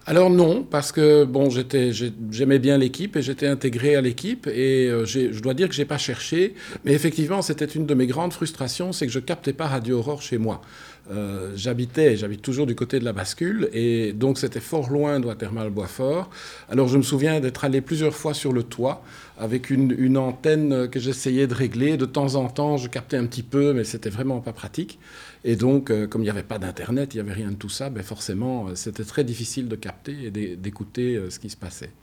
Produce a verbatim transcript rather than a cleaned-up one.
Alors non, parce que bon, j'étais, j'ai- j'aimais bien l'équipe et j'étais intégré à l'équipe et euh, j'ai- je dois dire que j'ai pas cherché, mais effectivement c'était une de mes grandes frustrations, c'est que je captais pas Radio Aurore chez moi. Euh, j'habitais, j'habite toujours du côté de la bascule et donc c'était fort loin de Watermal-Boisfort. Alors je me souviens d'être allé plusieurs fois sur le toit avec une, une antenne que j'essayais de régler. De temps en temps, je captais un petit peu, mais c'était vraiment pas pratique. Et donc, euh, comme il n'y avait pas d'internet, il n'y avait rien de tout ça, ben forcément, euh, c'était très difficile de capter et d'écouter euh, ce qui se passait.